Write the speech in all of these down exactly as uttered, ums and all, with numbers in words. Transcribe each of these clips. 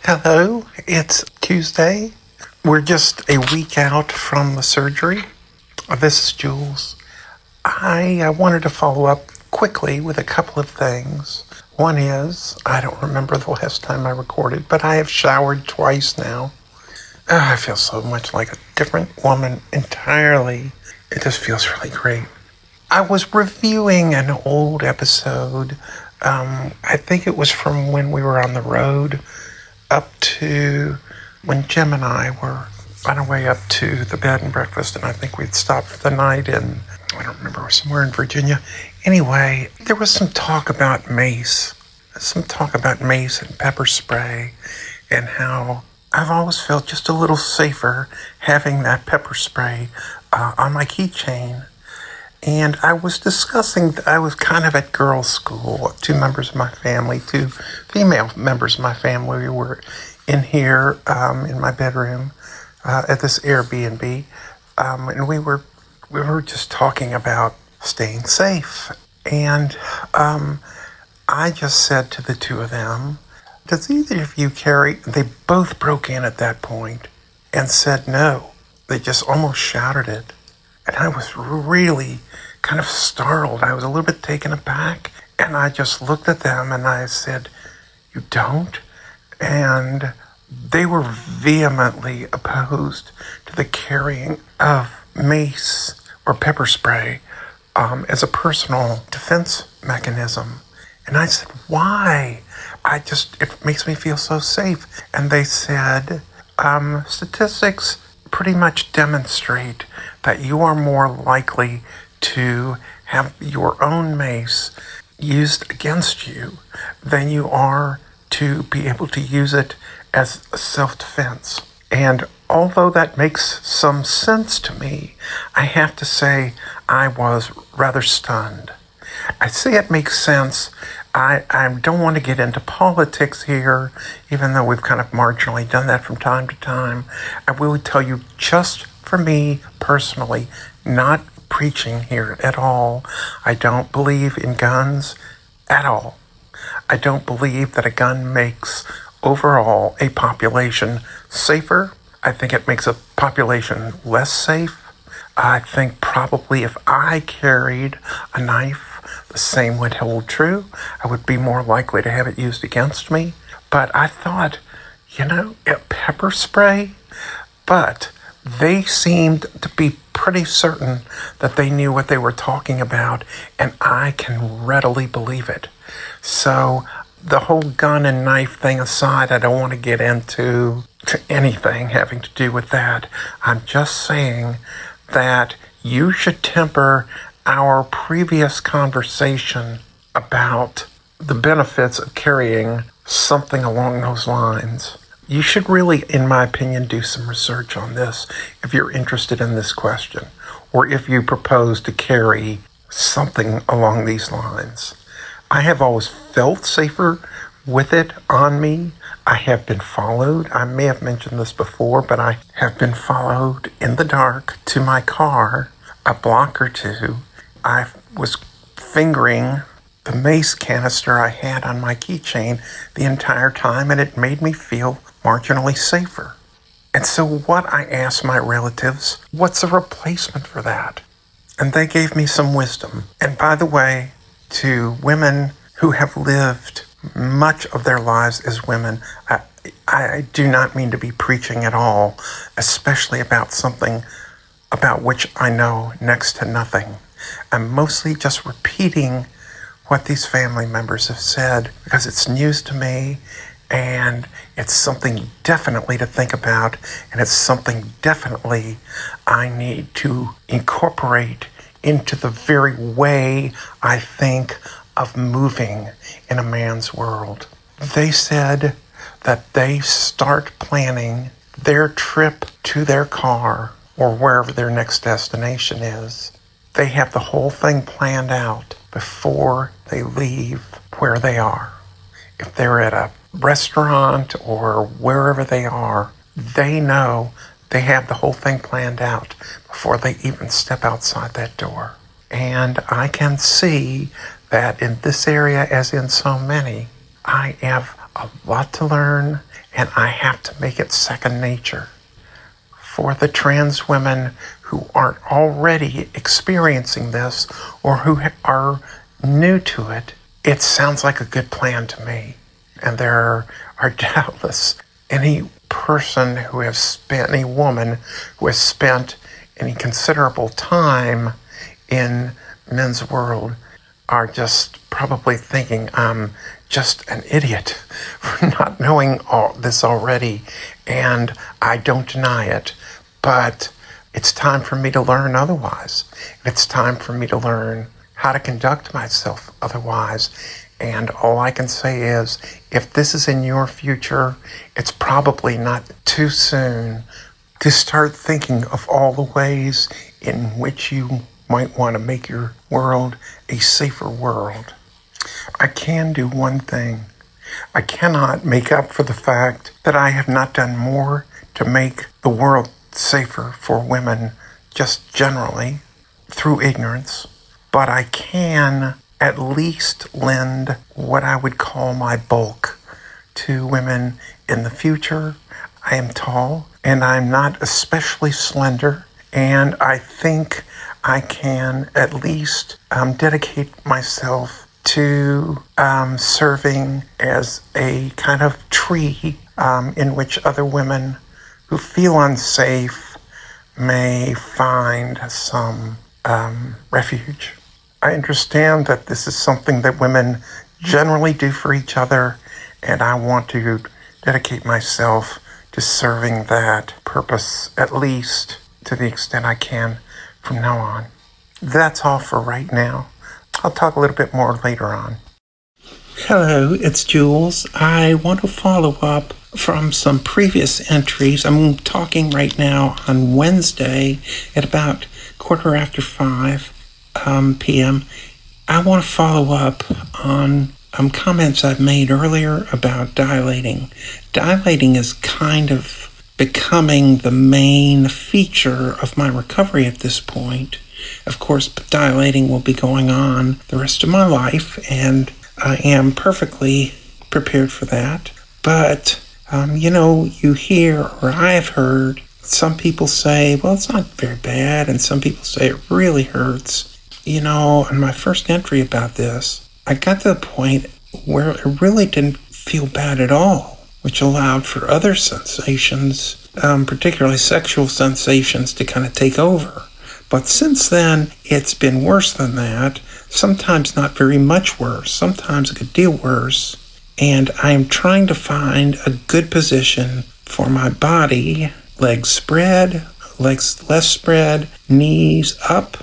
Hello, it's Tuesday. We're just a week out from the surgery. This is Jules. I uh, wanted to follow up quickly with a couple of things. One is, I don't remember the last time I recorded, but I have showered twice now. Oh, I feel so much like a different woman entirely. It just feels really great. I was reviewing an old episode. Um, I think it was from when we were on the road up to when Jim and I were on our way up to the bed and breakfast, and I think we'd stopped for the night in, I don't remember, somewhere in Virginia. Anyway, there was some talk about mace, some talk about mace and pepper spray, and how I've always felt just a little safer having that pepper spray uh, on my keychain. And I was discussing, I was kind of at girls' school. Two members of my family, two female members of my family were in here um, in my bedroom uh, at this Airbnb. Um, and we were we were just talking about staying safe. And um, I just said to the two of them, does either of you carry, they both broke in at that point and said no. They just almost shouted it. And I was really kind of startled. I was a little bit taken aback. And I just looked at them and I said, you don't? And they were vehemently opposed to the carrying of mace or pepper spray um, as a personal defense mechanism. And I said, why? I just, it makes me feel so safe. And they said, um, statistics pretty much demonstrate that you are more likely to have your own mace used against you than you are to be able to use it as a self-defense. And although that makes some sense to me, I have to say I was rather stunned. I say it makes sense. I, I don't want to get into politics here, even though we've kind of marginally done that from time to time. I will tell you, just for me personally, not preaching here at all, I don't believe in guns at all. I don't believe that a gun makes overall a population safer. I think it makes a population less safe. I think probably if I carried a knife, the same would hold true. I would be more likely to have it used against me. But I thought, you know, a pepper spray? But they seemed to be pretty certain that they knew what they were talking about, and I can readily believe it. So the whole gun and knife thing aside, I don't want to get into to anything having to do with that. I'm just saying that you should temper our previous conversation about the benefits of carrying something along those lines. You should really, in my opinion, do some research on this if you're interested in this question, or if you propose to carry something along these lines. I have always felt safer with it on me. I have been followed. I may have mentioned this before, but I have been followed in the dark to my car a block or two. I was fingering the mace canister I had on my keychain the entire time, and it made me feel marginally safer. And so what I asked my relatives, what's a replacement for that? And they gave me some wisdom. And by the way, to women who have lived much of their lives as women, I, I do not mean to be preaching at all, especially about something about which I know next to nothing. I'm mostly just repeating what these family members have said because it's news to me, and it's something definitely to think about, and it's something definitely I need to incorporate into the very way I think of moving in a man's world. They said that they start planning their trip to their car or wherever their next destination is. They have the whole thing planned out before they leave where they are. If they're at a restaurant or wherever they are, they know they have the whole thing planned out before they even step outside that door. And I can see that in this area, as in so many, I have a lot to learn and I have to make it second nature. For the trans women who aren't already experiencing this or who are new to it, it sounds like a good plan to me. And there are doubtless any person who has spent, any woman who has spent any considerable time in men's world are just probably thinking I'm just an idiot for not knowing all this already, and I don't deny it, but it's time for me to learn otherwise. It's time for me to learn how to conduct myself otherwise. And all I can say is, if this is in your future, it's probably not too soon to start thinking of all the ways in which you might want to make your world a safer world. I can do one thing. I cannot make up for the fact that I have not done more to make the world safer for women just generally through ignorance, but I can at least lend what I would call my bulk to women in the future. I am tall and I'm not especially slender, and I think I can at least um, dedicate myself to um, serving as a kind of tree um, in which other women who feel unsafe may find some um, refuge. I understand that this is something that women generally do for each other, and I want to dedicate myself to serving that purpose, at least to the extent I can from now on. That's all for right now. I'll talk a little bit more later on. Hello, it's Jules. I want to follow up from some previous entries. I'm talking right now on Wednesday at about quarter after five um, p.m. I want to follow up on um, comments I've made earlier about dilating. Dilating is kind of becoming the main feature of my recovery at this point. Of course, dilating will be going on the rest of my life, and I am perfectly prepared for that. But, um, you know, you hear, or I've heard, some people say, well, it's not very bad, and some people say it really hurts. You know, in my first entry about this, I got to the point where it really didn't feel bad at all, which allowed for other sensations, um, particularly sexual sensations, to kind of take over. But since then, it's been worse than that, sometimes not very much worse, sometimes a good deal worse, and I'm trying to find a good position for my body, legs spread, legs less spread, knees up,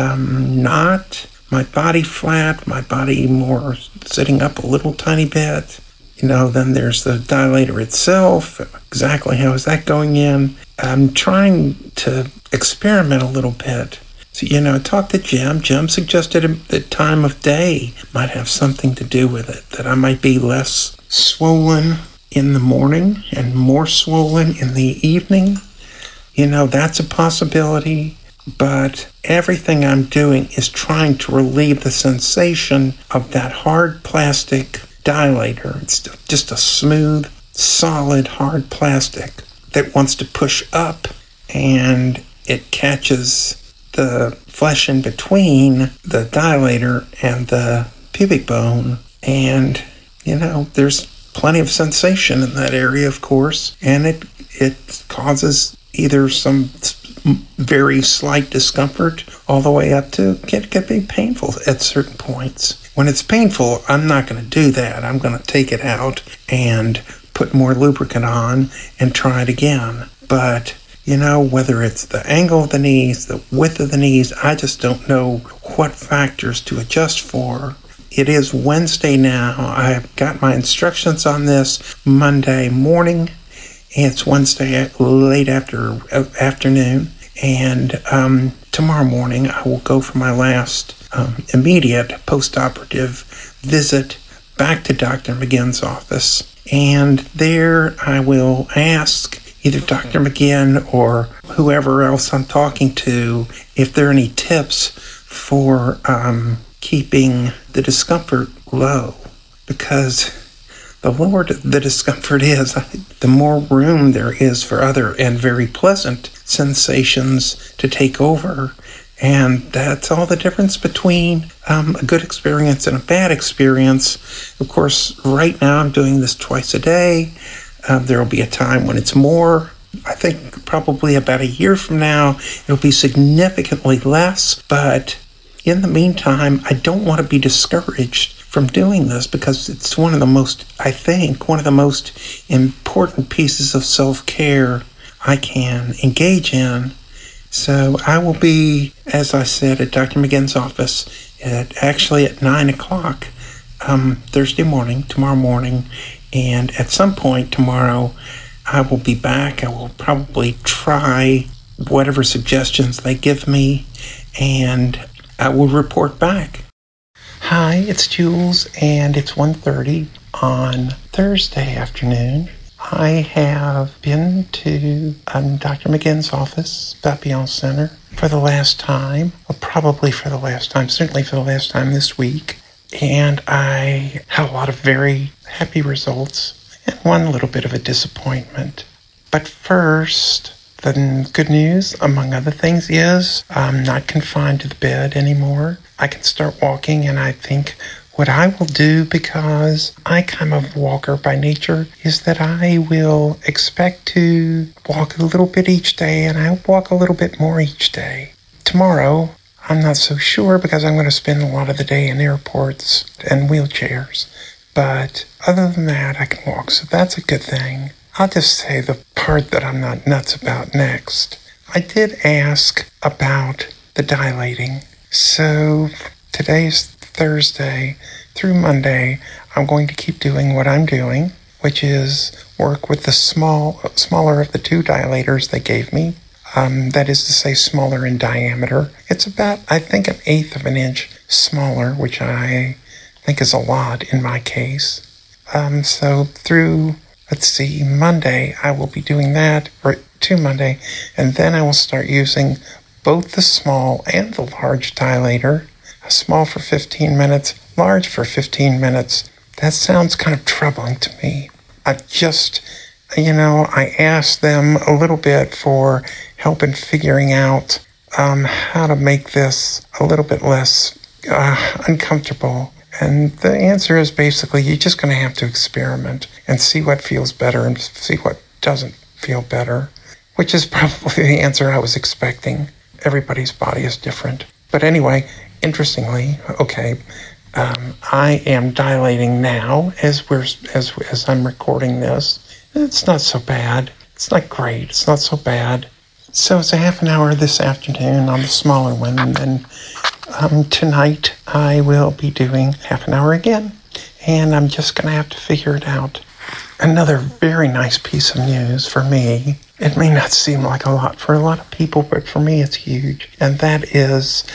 um, not, my body flat, my body more sitting up a little tiny bit. You know, then there's the dilator itself. Exactly how is that going in? I'm trying to experiment a little bit. So, you know, talk to Jim. Jim suggested the time of day might have something to do with it, that I might be less swollen in the morning and more swollen in the evening. You know, that's a possibility. But everything I'm doing is trying to relieve the sensation of that hard plastic dilator. It's just a smooth, solid, hard plastic that wants to push up, and it catches the flesh in between the dilator and the pubic bone. And, you know, there's plenty of sensation in that area, of course, and it it causes either some very slight discomfort all the way up to it can be painful at certain points. When it's painful, I'm not going to do that. I'm going to take it out and put more lubricant on and try it again. But, you know, whether it's the angle of the knees, the width of the knees, I just don't know what factors to adjust for. It is Wednesday now. I've got my instructions on this Monday morning. It's Wednesday late after uh, afternoon. And um, tomorrow morning I will go for my last um, immediate post-operative visit back to Doctor McGinn's office. And there I will ask either Doctor McGinn or whoever else I'm talking to if there are any tips for um, keeping the discomfort low. Because the lower the discomfort is, the more room there is for other and very pleasant sensations to take over. And that's all the difference between um, a good experience and a bad experience. Of course, right now I'm doing this twice a day. Uh, there will be a time when it's more. I think probably about a year from now, it'll be significantly less. But in the meantime, I don't want to be discouraged from doing this because it's one of the most, I think, one of the most important pieces of self-care I can engage in. So I will be, as I said, at Doctor McGinn's office at actually at nine o'clock um, Thursday morning, tomorrow morning. And at some point tomorrow, I will be back. I will probably try whatever suggestions they give me, and I will report back. Hi, it's Jules, and it's one thirty on Thursday afternoon. I have been to um, Doctor McGinn's office, Papillon Center, for the last time, or probably for the last time, certainly for the last time this week. And I had a lot of very happy results and one little bit of a disappointment. But first, the good news, among other things, is I'm not confined to the bed anymore. I can start walking, and I think what I will do, because I'm kind of a walker by nature, is that I will expect to walk a little bit each day, and I walk a little bit more each day. Tomorrow, I'm not so sure because I'm going to spend a lot of the day in airports and wheelchairs. But other than that, I can walk, so that's a good thing. I'll just say the part that I'm not nuts about next. I did ask about the dilating. So today's Thursday through Monday, I'm going to keep doing what I'm doing, which is work with the small, smaller of the two dilators they gave me. Um, that is to say, smaller in diameter. It's about, I think, an eighth of an inch smaller, which I think is a lot in my case. Um, so through, let's see, Monday, I will be doing that, or to Monday, and then I will start using both the small and the large dilator. Small for fifteen minutes, large for fifteen minutes. That sounds kind of troubling to me. I've just, you know, I asked them a little bit for help in figuring out um, how to make this a little bit less uh, uncomfortable. And the answer is basically you're just going to have to experiment and see what feels better and see what doesn't feel better, which is probably the answer I was expecting. Everybody's body is different. But anyway, interestingly, okay, um, I am dilating now as we're as as I'm recording this. It's not so bad. It's not great. It's not so bad. So it's a half an hour this afternoon on the smaller one, and then um, tonight I will be doing half an hour again, and I'm just going to have to figure it out. Another very nice piece of news for me. It may not seem like a lot for a lot of people, but for me it's huge, and that is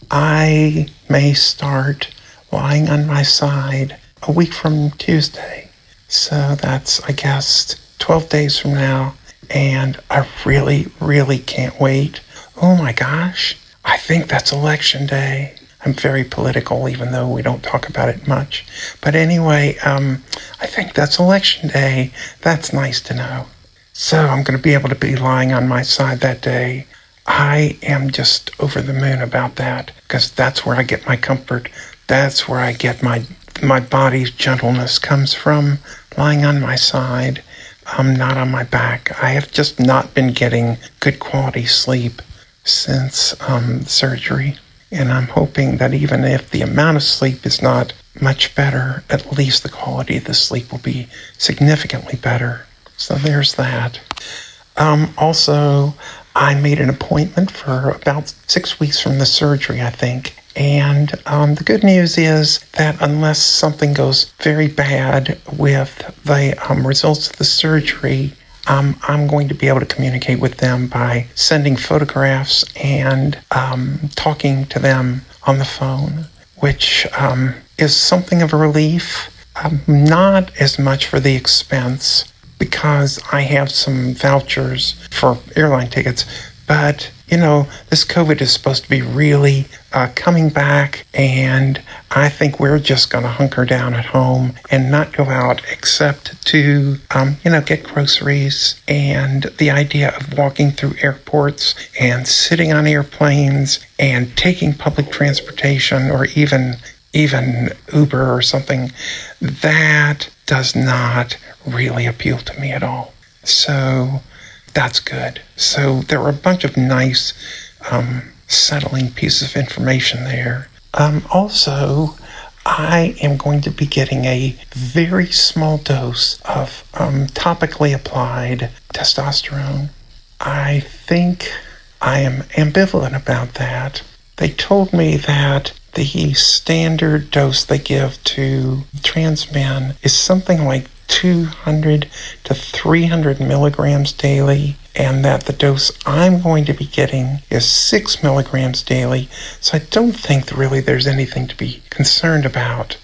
I may start lying on my side a week from Tuesday. So that's, I guess, twelve days from now. And I really, really can't wait. Oh my gosh, I think that's election day. I'm very political, even though we don't talk about it much. But anyway, um, I think that's election day. That's nice to know. So I'm going to be able to be lying on my side that day. I am just over the moon about that, because that's where I get my comfort. That's where I get my my body's gentleness comes from, lying on my side, um, not on my back. I have just not been getting good quality sleep since um, surgery, and I'm hoping that even if the amount of sleep is not much better, at least the quality of the sleep will be significantly better. So there's that. Um, also, I made an appointment for about six weeks from the surgery, I think. And um, the good news is that unless something goes very bad with the um, results of the surgery, um, I'm going to be able to communicate with them by sending photographs and um, talking to them on the phone, which um, is something of a relief. Um, not as much for the expense, because I have some vouchers for airline tickets, but you know, this COVID is supposed to be really uh, coming back, and I think we're just going to hunker down at home and not go out except to, um, you know, get groceries. And the idea of walking through airports and sitting on airplanes and taking public transportation or even even Uber or something, that does not really appeal to me at all. So that's good. So there were a bunch of nice, um, settling pieces of information there. Um, also, I am going to be getting a very small dose of um, topically applied testosterone. I think I am ambivalent about that. They told me that the standard dose they give to trans men is something like two hundred to three hundred milligrams daily, and that the dose I'm going to be getting is six milligrams daily. So I don't think really there's anything to be concerned about.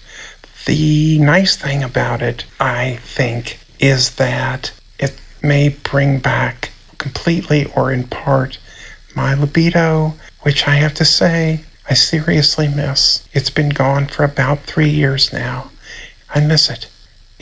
The nice thing about it, I think, is that it may bring back completely or in part my libido, which I have to say I seriously miss. It's been gone for about three years now. I miss it.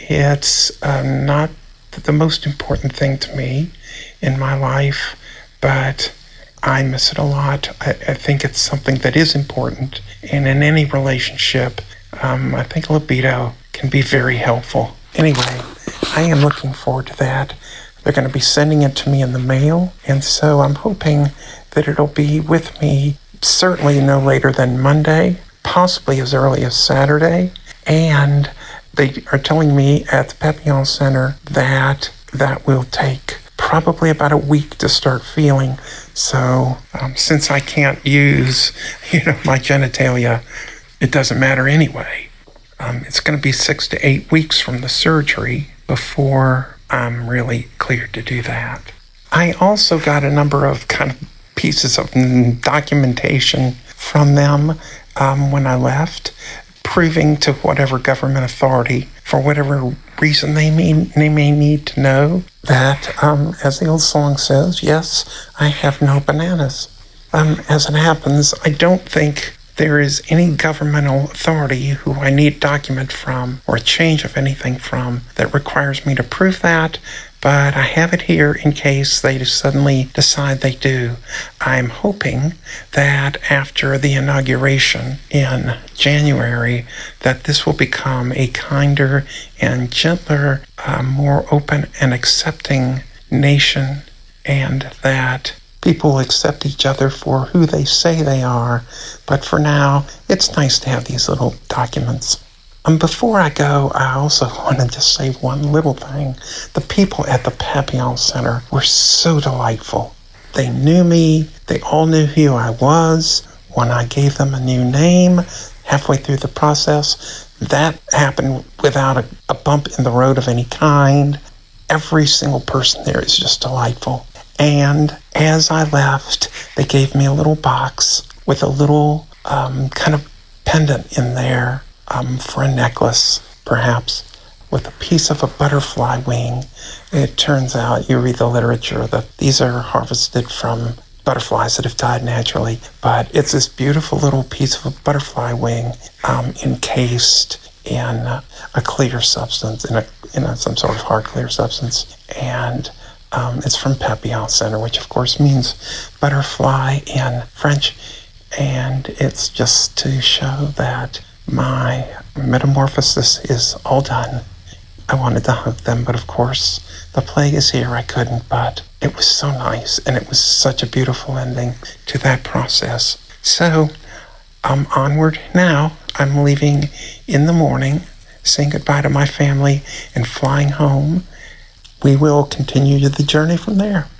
It's uh, not the most important thing to me in my life, but I miss it a lot. I, I think it's something that is important. And in any relationship, um, I think libido can be very helpful. Anyway, I am looking forward to that. They're going to be sending it to me in the mail, and so I'm hoping that it'll be with me certainly no later than Monday, possibly as early as Saturday. And they are telling me at the Papillon Center that that will take probably about a week to start feeling. So um, since I can't use, you know, my genitalia, it doesn't matter anyway. Um, it's going to be six to eight weeks from the surgery before I'm really cleared to do that. I also got a number of kind of pieces of documentation from them um, when I left, proving to whatever government authority, for whatever reason they may, they may need to know, that, um, as the old song says, yes, I have no bananas. Um, as it happens, I don't think there is any governmental authority who I need document from or a change of anything from that requires me to prove that, but I have it here in case they suddenly decide they do. I'm hoping that after the inauguration in January, that this will become a kinder and gentler, uh, more open and accepting nation, and that people will accept each other for who they say they are. But for now, it's nice to have these little documents. Um, before I go, I also want to just say one little thing. The people at the Papillon Center were so delightful. They knew me. They all knew who I was. When I gave them a new name halfway through the process, that happened without a, a bump in the road of any kind. Every single person there is just delightful. And as I left, they gave me a little box with a little um, kind of pendant in there. Um, for a necklace, perhaps, with a piece of a butterfly wing. It turns out, you read the literature, that these are harvested from butterflies that have died naturally, but it's this beautiful little piece of a butterfly wing um, encased in uh, a clear substance, in, a, in a, some sort of hard clear substance, and um, it's from Papillon Center, which of course means butterfly in French, and it's just to show that my metamorphosis is all done. I wanted to hug them, but of course, the plague is here. I couldn't, but it was so nice, and it was such a beautiful ending to that process. So, I'm onward now. I'm leaving in the morning, saying goodbye to my family, and flying home. We will continue the journey from there.